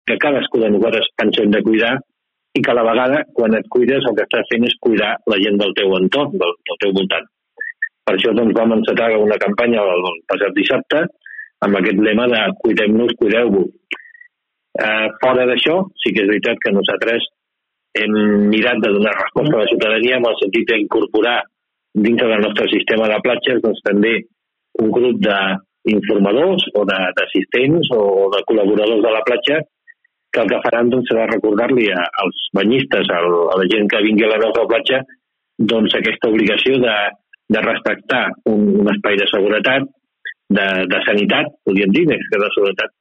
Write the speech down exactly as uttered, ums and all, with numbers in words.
que cadascú de nosaltres ens hem de cuidar i que a la vegada, quan et cuides, el que estàs fent és cuidar la gent del teu entorn, del, del teu voltant. Per això doncs, vam encetar una campanya el, el passat dissabte amb aquest lema de cuidem-nos, cuideu-vos. Eh, fora d'això, sí que és veritat que nosaltres hem mirat de donar resposta a la ciutadania amb el sentit d'incorporar dintre del nostre sistema de platges doncs, també un grup d'informadors o d'assistents o de col·laboradors de la platja que el que faran doncs, serà recordar-li als banyistes, a la gent que vingui a la nostra platja, doncs aquesta obligació de, de respectar un, un espai de seguretat, de, de sanitat, podríem dir, més que de seguretat,